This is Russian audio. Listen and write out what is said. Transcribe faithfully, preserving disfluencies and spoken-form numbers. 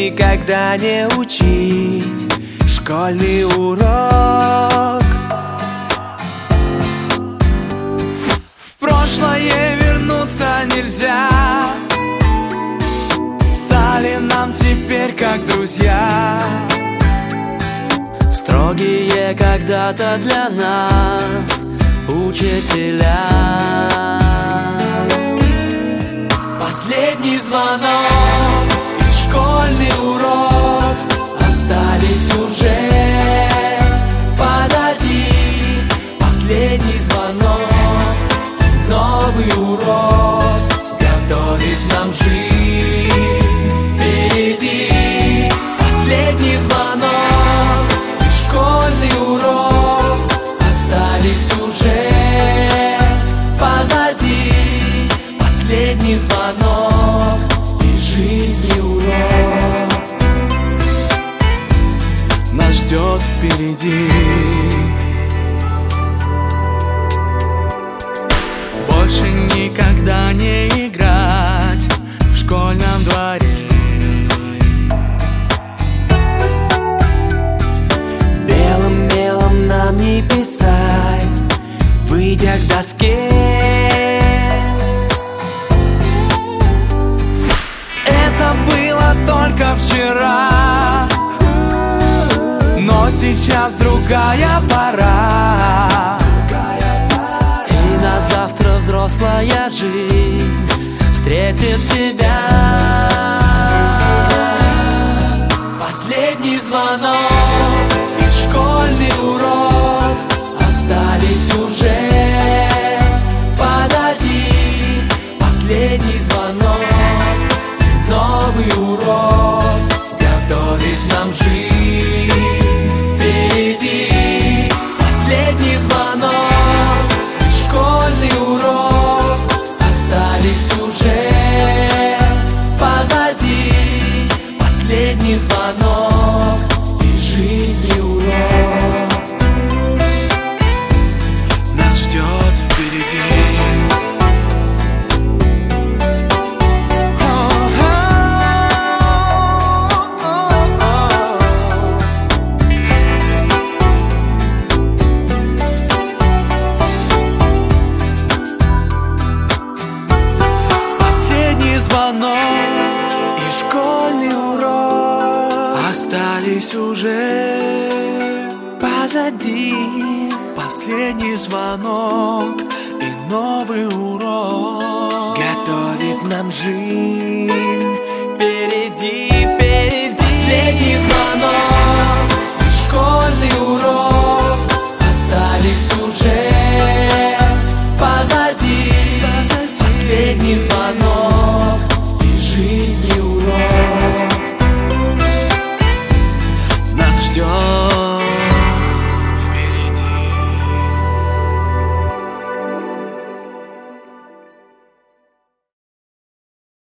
никогда не учить школьный урок. В прошлое вернуться нельзя, стали нам теперь как друзья. Строгие когда-то для нас учителя. Последний звонок и школьный урок остались уже позади. Последний звонок и новый урок готовит нам жизнь впереди. Последний звонок и школьный урок остались уже позади. Последний звонок и жизни урок нас ждет впереди. Больше никогда не играть в школьном дворе. Белым мелом нам не писать, выйдя к доске. Это было только вчера, но сейчас другая пора. И на завтра взрослая жизнь встретит тебя. Последний звонок и школьный урок остались уже позади. Последний звонок и новый урок готовит нам жизнь впереди. Последний звонок и школьный урок остались уже позади. Последний звонок и жизни урок нас ждет впереди. И школьный урок остались уже позади. Последний звонок и новый урок готовит нам жизнь впереди, впереди. Последний звонок и школьный урок остались уже позади. Последний звонок и жизни урок